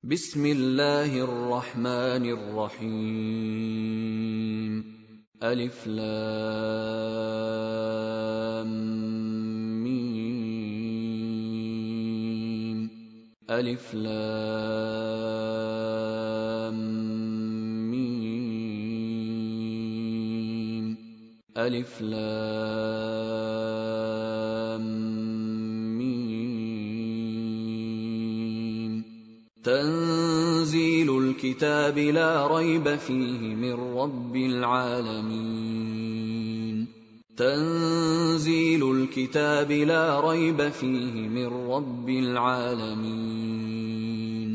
بسم الله الرحمن الرحيم. ألف لام ميم. ألف لام ميم. ألف لام ميم. تنزيل الكتاب لا ريب فيه من رب العالمين. تنزيل الكتاب لا ريب فيه من رب العالمين.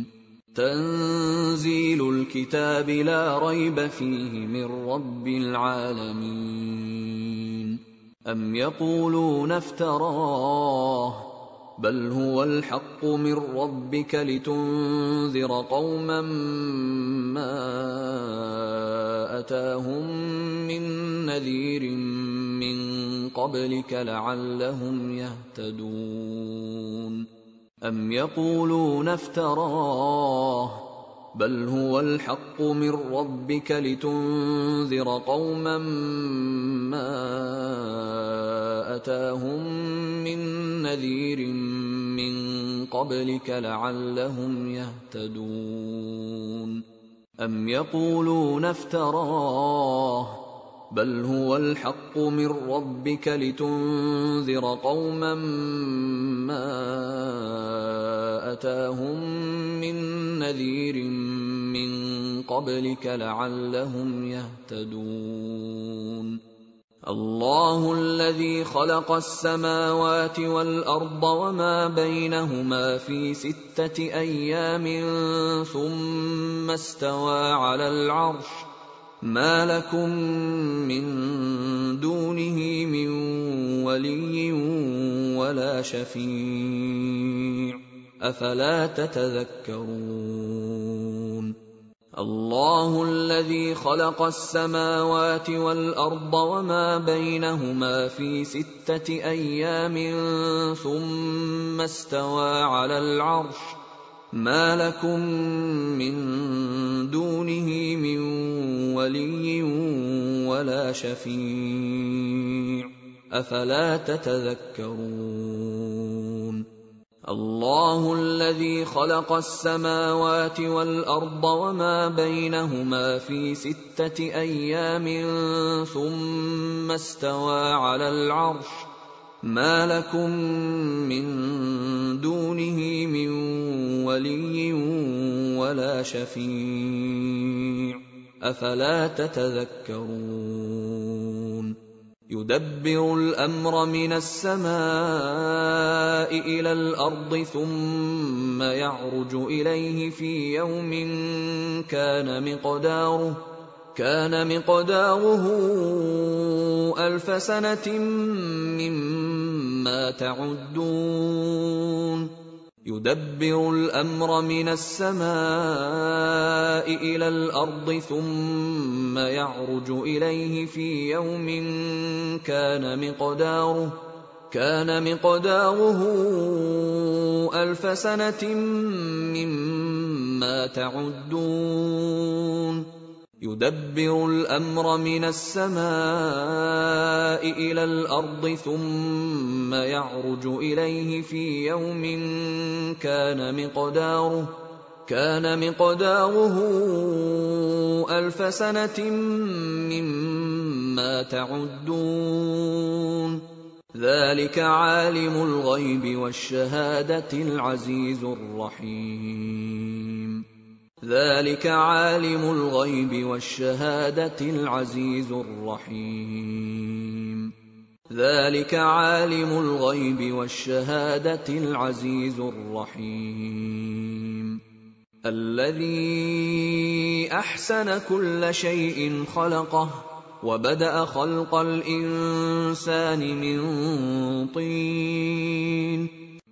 تنزيل الكتاب لا ريب فيه من رب العالمين. أم يقولون افتراه بل هو الحق من ربك لتنذر قوما ما أتاهم من نذير من قبلك لعلهم يهتدون. أم يقولون افتراه بل هو الحق من ربك لتنذر قوما ما أتاهم من نذير من قبلك لعلهم يهتدون. أم يقولون افتراه بل هو الحق من ربك لتنذر قوما ما أتاهم من نذير من قبلك لعلهم يهتدون. الله الذي خلق السماوات والأرض وما بينهما في 6 أيام ثم استوى على العرش ما لكم من دونه من ولي ولا شفيع أفلا تتذكرون. الله الذي خلق السماوات والأرض وما بينهما في 6 أيام ثم استوى على العرش ما لكم من دونه من ولي ولا شفيع أفلا تتذكرون. الله الذي خلق السماوات والأرض وما بينهما في 6 أيام ثم استوى على العرش ما لكم من دونه من ولي ولا شفيع أفلا تتذكرون. يدبر الأمر من السماء إلى الأرض ثم يعرج إليه في يوم كان مقداره 1000 سنة مما تعدون. يدبر الأمر من السماء إلى الأرض ثم يعرج إليه في يوم كان مقداره 1000 سنة مما تعدون. يدبر الأمر من السماء إلى الأرض ثم يعرج إليه في يوم كان مقداره 1000 سنة مما تعدون. ذلك عالم الغيب والشهادة العزيز الرحيم. ذلك عالم الغيب والشهادة العزيز الرحيم. ذلك عالم الغيب والشهادة العزيز الرحيم. الذي أحسن كل شيء خلقه وبدأ خلق الإنسان من طين.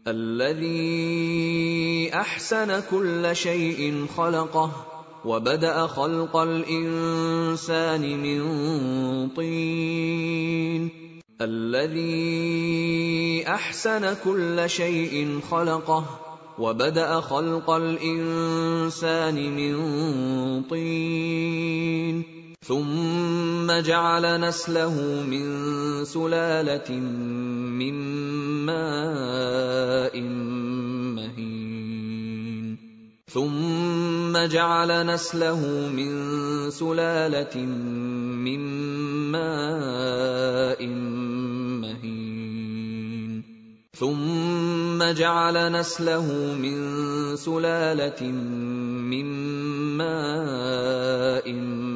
الذي أحسن كل شيء خلقه وبدأ خلق الإنسان من طين. الذي أحسن كل شيء خلقه وبدأ خلق الإنسان من طين ثم جعل نسله من سلالة من ماء مهين ثم جعل نسله من سلالة من ماء مهين ثم جعل نسله من سلالة من ماء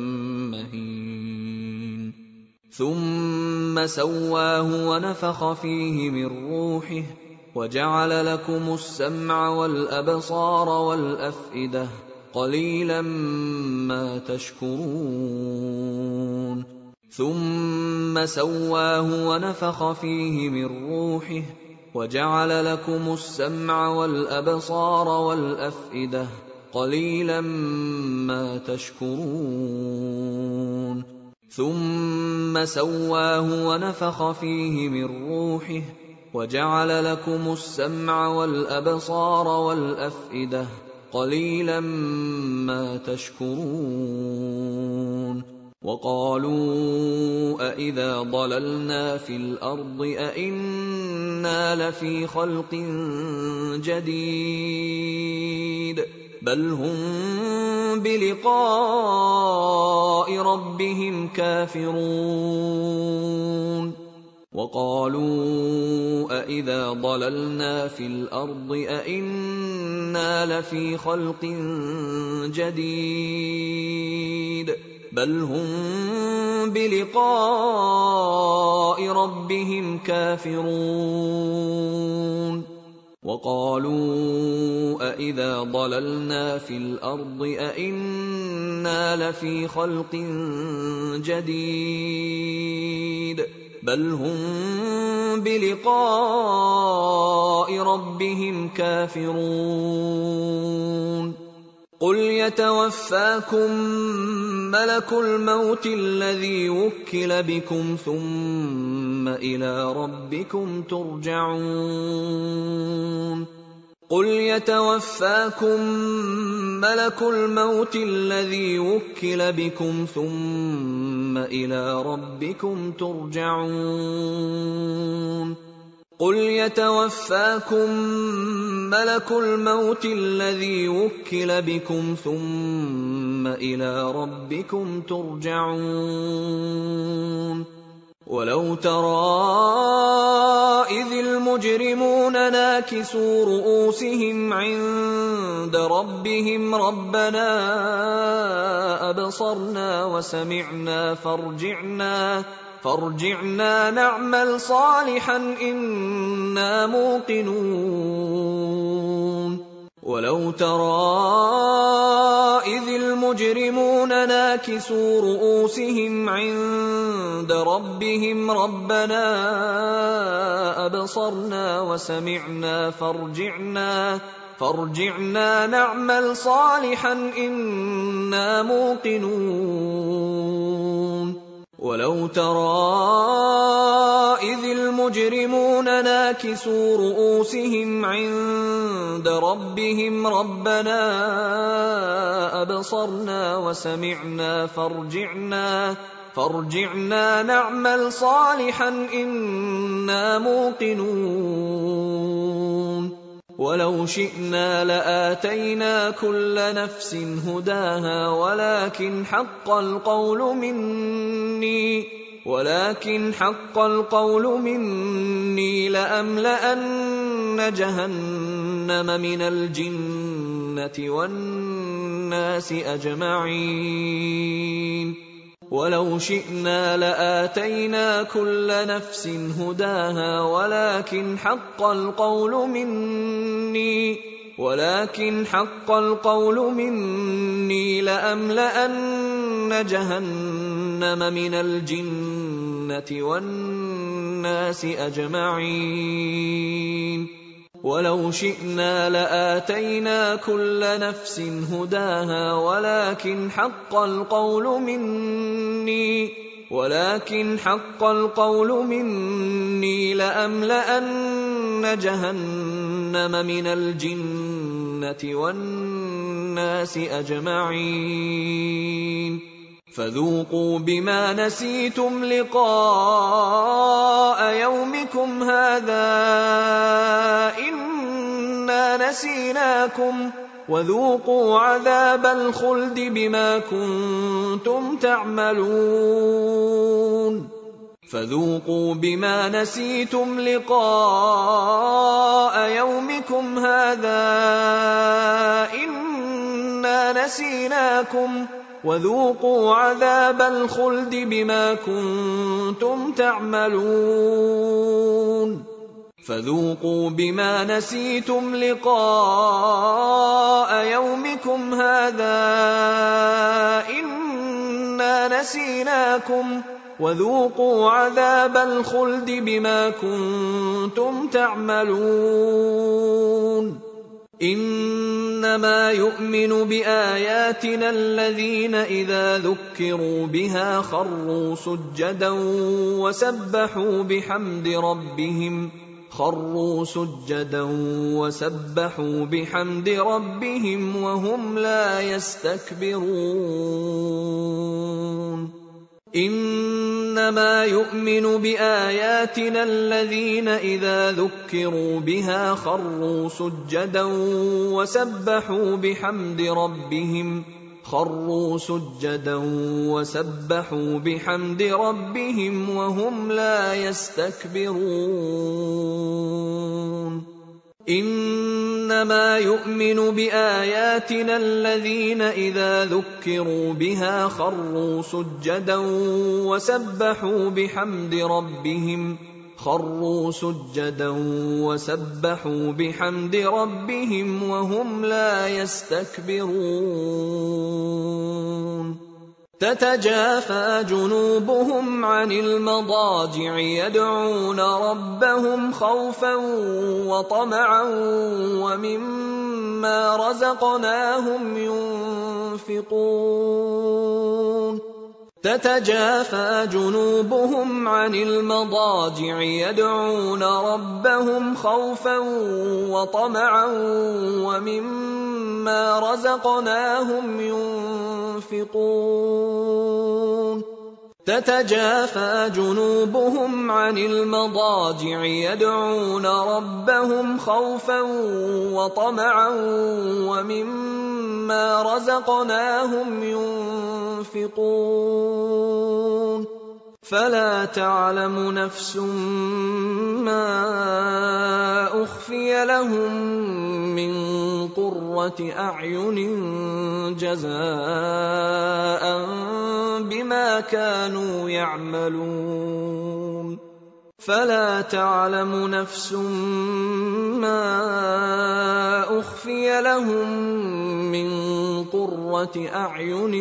مهين ثم سواه ونفخ فيه من روحه وجعل لكم السمع والأبصار والأفئدة قليلا ما تشكرون ثم سواه ونفخ فيه من روحه وجعل لكم السمع والأبصار والأفئدة قليلا ما تشكرون ثم سواه ونفخ فيه من روحه وجعل لكم السمع والأبصار والأفئدة قليلا ما تشكرون وقالوا أإذا ضللنا في الأرض أإنا لفي خلق جديد بل هم بلقاء ربهم كافرون وقالوا أإذا ضللنا في الأرض أإنا لفي خلق جديد بل هم بلقاء ربهم كافرون وقالوا أإذا ضللنا في الأرض أإنا لفي خلق جديد بل هم بلقاء ربهم كافرون قل يتوفاكم ملك الموت الذي وكل بكم ثم إلى ربكم ترجعون قل يتوفاكم ملك الموت الذي وكل بكم ثم إلى ربكم ترجعون قل يتوفاكم ملك الموت الذي وكل بكم ثم إلى ربكم ترجعون ولو ترى إذ المجرمون ناكسوا رؤوسهم عند ربهم ربنا أبصرنا وسمعنا فارجعنا نعمل صالحا إنا موقنون ولو ترى إذ المجرمون ناكسوا رؤوسهم عند ربهم ربنا أبصرنا وسمعنا فارجعنا نعمل صالحا إنا موقنون ولو ترى إذ المجرمون ناكسوا رؤوسهم عند ربهم ربنا أبصرنا وسمعنا فارجعنا نعمل صالحا إنا موقنون ولو شئنا لآتينا كل نفس هداها ولكن حق القول مني لأملأن جهنم من الجنة والناس أجمعين ولو شئنا لآتينا كل نفس هداها ولكن حق القول مني لأملأن جهنم من الجنة والناس أجمعين ولو شئنا لآتينا كل نفس هداها ولكن حق القول مني لأملأن جهنم من الجنة الجنة والناس أجمعين فذوقوا بما نسيتم لقاء يومكم هذا إنا نسيناكم وذوقوا عذاب الخلد بما كنتم تعملون فذوقوا بما نسيتم لقاء يومكم هذا إنا نسيناكم وذوقوا عذاب الخلد بما كنتم تعملون فذوقوا بما نسيتم لقاء يومكم هذا إنا نسيناكم وذوقوا عذاب الخلد بما كنتم تعملون إنما يؤمن بآياتنا الذين إذا ذكروا بها خروا سجدا وسبحوا بحمد ربهم وهم لا يستكبرون إنما يؤمن بآياتنا الذين إذا ذكروا بها خروا سجدا وسبحوا بحمد ربهم وهم لا يستكبرون إنما يؤمن بآياتنا الذين إذا ذكروا بها خروا سجدا وسبحوا بحمد ربهم وهم لا يستكبرون تتجافى جنوبهم عن المضاجع يدعون ربهم خوفا وطمعا ومما رزقناهم ينفقون تتجافى جنوبهم عن المضاجع يدعون ربهم خوفا وطمعا ومما رزقناهم ينفقون تتجافى جنوبهم عن المضاجع يدعون ربهم خوفا وطمعا ومما رزقناهم ينفقون فلا تعلم نفس ما أخفي لهم من قرة أعين جزاء بما كانوا يعملون فلا تعلم نفس ما أخفي لهم من قرة أعين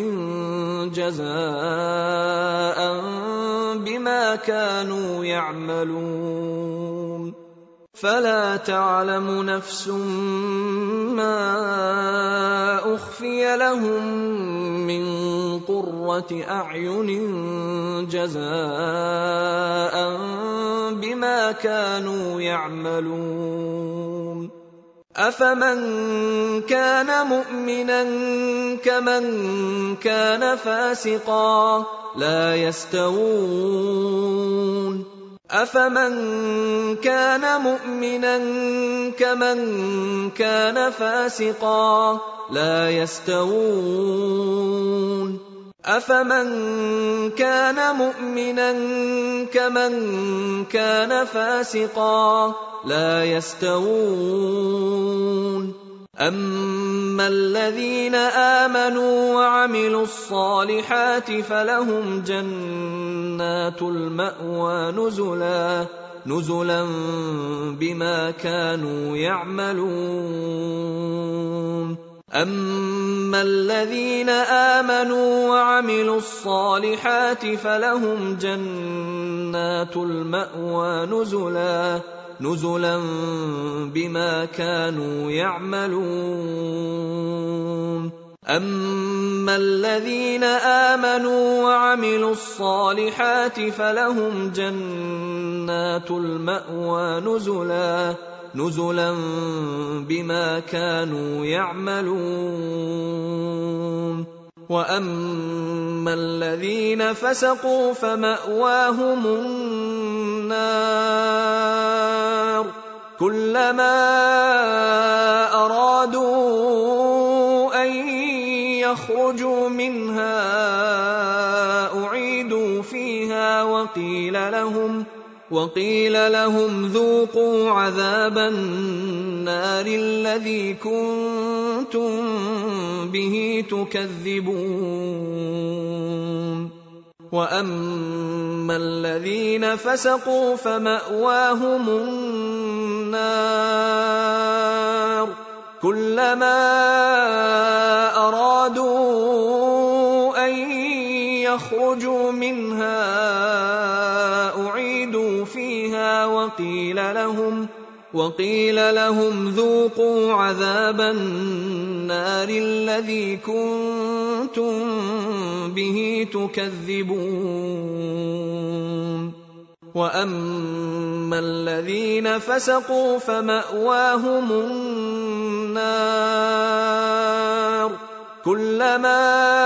جزاء بما كانوا يعملون فلا تعلم نفس ما أخفي لهم من قرة أعين جزاء بما كانوا يعملون أفمن كان مؤمنا كمن كان فاسقا لا يستوون أفمن كان مؤمنا كمن كان فاسقا لا يستوون أفمن كان مؤمنا كمن كان فاسقا لا يستوون أما الذين آمنوا وعملوا الصالحات فلهم جنات المأوى نزلا بما كانوا يعملون أما الذين آمنوا وعملوا الصالحات فلهم جنات المأوى نزلا بما كانوا يعملون أما الذين آمنوا وعملوا الصالحات فلهم جنات المأوى نزلا بما كانوا يعملون. وأما الذين فسقوا فمأواهم النار كلما أرادوا أن يخرجوا منها أعيدوا فيها وقيل لهم ذوقوا عذاب النار الذي كنتم به تكذبون. وأما الذين فسقوا فمأواهم النار كلما أرادوا أن يخرجوا منها أعيدوا فيها وقيل لهم ذوقوا عذاب النار الذي كنتم به تكذبون. وأما الذين فسقوا فمأواهم النار كلما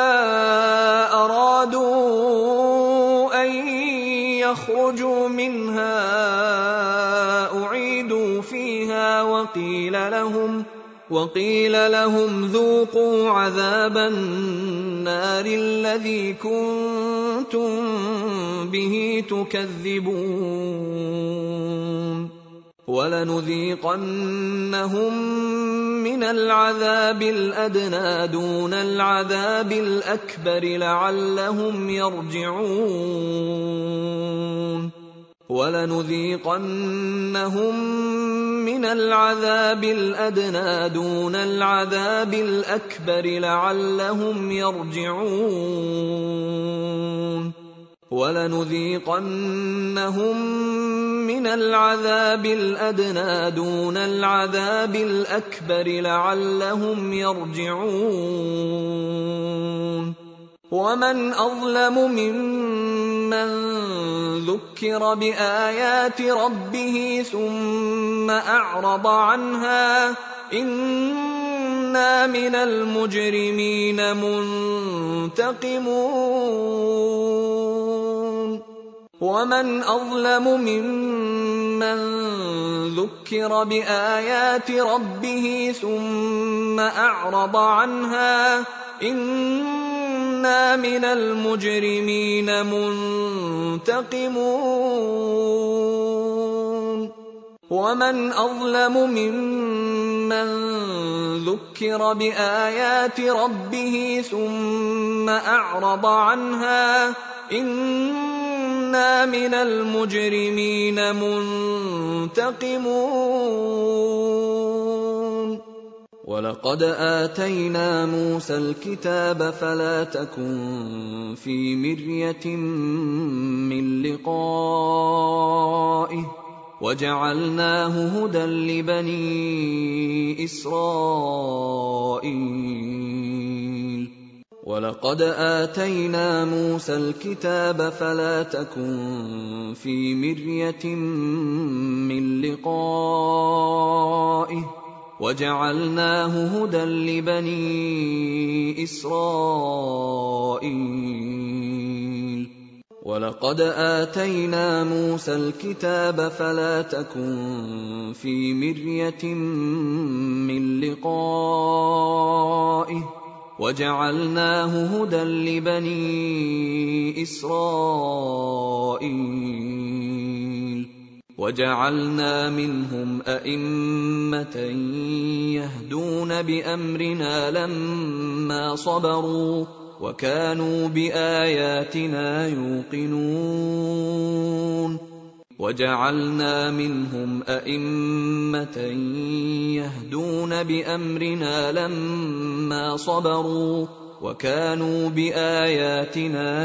أرادوا أن يخرجوا منها أعيدوا فيها وقيل لهم ذوقوا عذاب النار الذي كنتم به تكذبون. ولنذيقنهم من العذاب الأدنى دون العذاب الأكبر لعلهم يرجعون. ولنذيقنهم من العذاب الأدنى دون العذاب الأكبر لعلهم يرجعون. ولنذيقنهم من العذاب الأدنى دون العذاب الأكبر لعلهم يرجعون. ومن أظلم ممن ذكر بآيات ربه ثم أعرض عنها إنا من المجرمين منتقمون. ومن أظلم ممن ذكر بآيات ربه ثم أعرض عنها إنا من المجرمين منتقمون. ومن أظلم ممن ذكر بآيات ربه ثم أعرض عنها إنا من المجرمين منتقمون. ولقد آتينا موسى الكتاب فلا تكن في مرية من لقائه وجعلناه هدى لبني إسرائيل. ولقد آتينا موسى الكتاب فلا تكن في مرية من لقائه وجعلناه هدى لبني إسرائيل. ولقد آتينا موسى الكتاب فلا تكن في مرية من لقائه وجعلناه هدى لبني إسرائيل. وجعلنا منهم أئمة يهدون بأمرنا لما صبروا وكانوا بآياتنا يوقنون. وجعلنا منهم أئمة يهدون بأمرنا لما صبروا وكانوا بآياتنا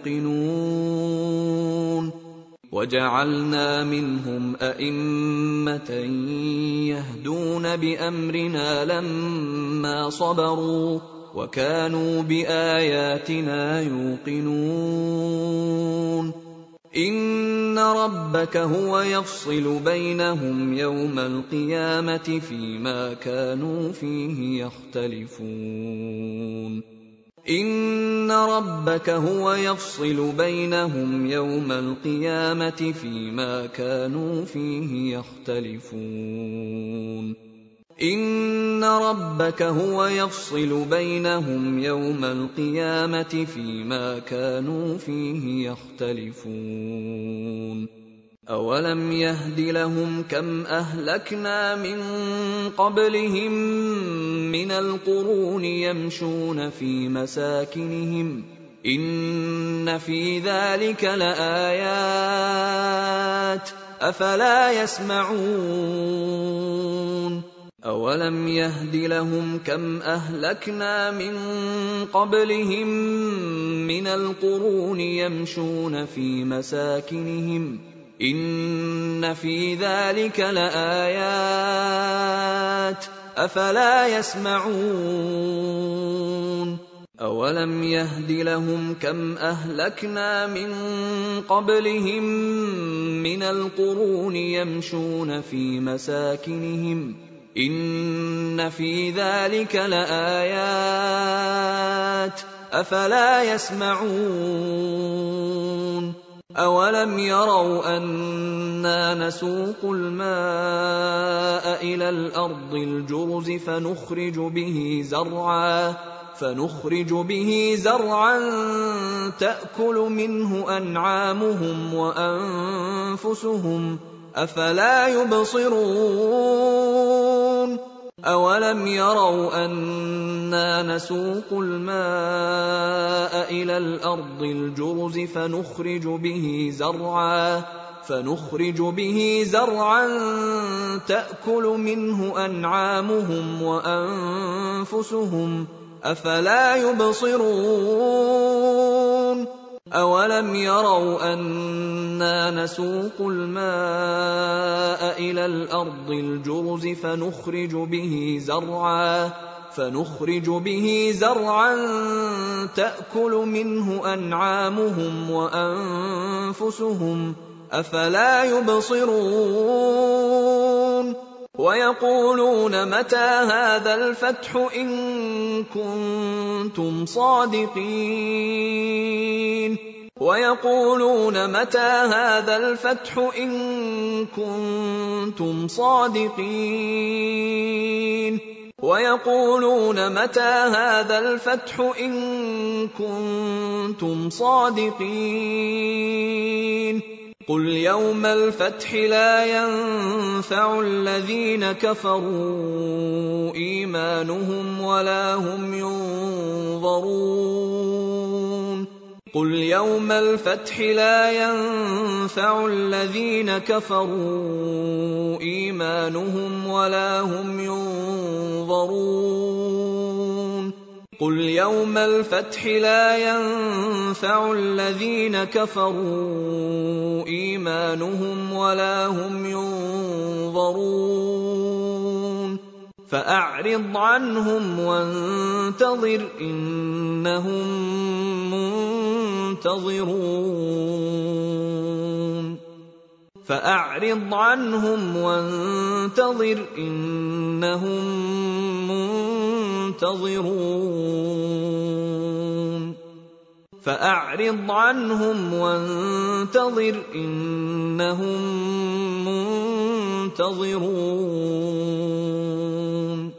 يوقنون. وجعلنا منهم أئمة يهدون بأمرنا لما صبروا وكانوا بآياتنا يوقنون. إن ربك هو يفصل بينهم يوم القيامة فيما كانوا فيه يختلفون إن ربك هو يفصل بينهم يوم القيامة فيما كانوا فيه يختلفون إن ربك هو يفصل بينهم يوم القيامة فيما كانوا فيه يختلفون أولم يهد لهم كم أهلكنا من قبلهم من القرون يمشون في مساكنهم إن في ذلك لآيات أفلا يسمعون أولم يهد لهم كم أهلكنا من قبلهم من القرون يمشون في مساكنهم إن في ذلك لآيات أفلا يسمعون أولم يهد لهم كم أهلكنا من قبلهم من القرون يمشون في مساكنهم إن في ذلك لآيات أفلا يسمعون أولم يروا أنا نسوق الماء إلى الأرض الجرز فنخرج به زرعا تأكل منه أنعامهم وأنفسهم أفلا يبصرون أولم يروا أنا نسوق الماء إلى الأرض الجرز فنخرج به زرعا تأكل منه أنعامهم وأنفسهم أفلا يبصرون أولم يروا أنا نسوق الماء إلى الأرض الجرز فنخرج به زرعا تأكل منه أنعامهم وأنفسهم أفلا يبصرون ويقولون متى هذا الفتح إن كنتم صادقين ويقولون متى هذا الفتح إن كنتم صادقين ويقولون متى هذا الفتح إن كنتم صادقين قل يوم الفتح لا ينفع الذين كفروا إيمانهم ولا هم ينظرون قل يوم الفتح لا ينفع الذين كفروا إيمانهم ولا هم ينظرون قل يوم الفتح لا ينفع الذين كفروا إيمانهم ولا هم ينظرون فأعرض عنهم وانتظر إنهم منتظرون فأعرض عنهم وانتظر إنهم منتظرون فأعرض عنهم وانتظر إنهم منتظرون